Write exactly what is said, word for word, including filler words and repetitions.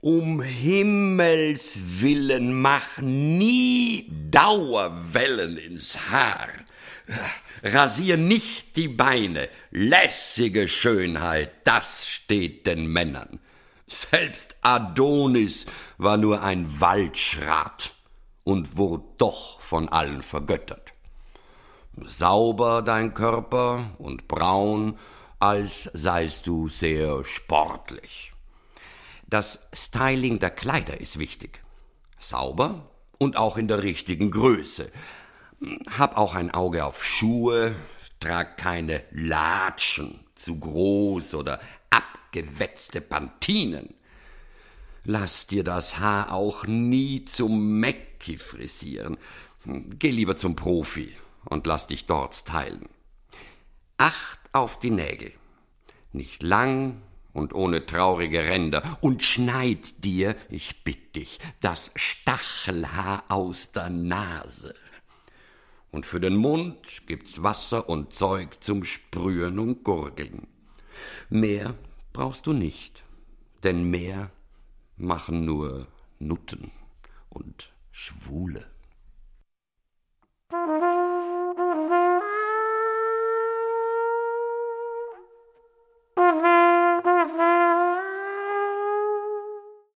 Um Himmels willen, mach nie Dauerwellen ins Haar. Rasier nicht die Beine. Lässige Schönheit, das steht den Männern. Selbst Adonis war nur ein Waldschrat und wurde doch von allen vergöttert. Sauber dein Körper und braun, als seist du sehr sportlich. Das Styling der Kleider ist wichtig. Sauber und auch in der richtigen Größe. Hab auch ein Auge auf Schuhe, trag keine Latschen, zu groß oder abgewetzte Pantinen. Lass dir das Haar auch nie zum Mecki frisieren. Geh lieber zum Profi und lass dich dort stylen. Acht auf die Nägel. Nicht lang und ohne traurige Ränder. Und schneid dir, ich bitt dich, das Stachelhaar aus der Nase. Und für den Mund gibt's Wasser und Zeug zum Sprühen und Gurgeln. Mehr brauchst du nicht, denn mehr machen nur Nutten und Schwule.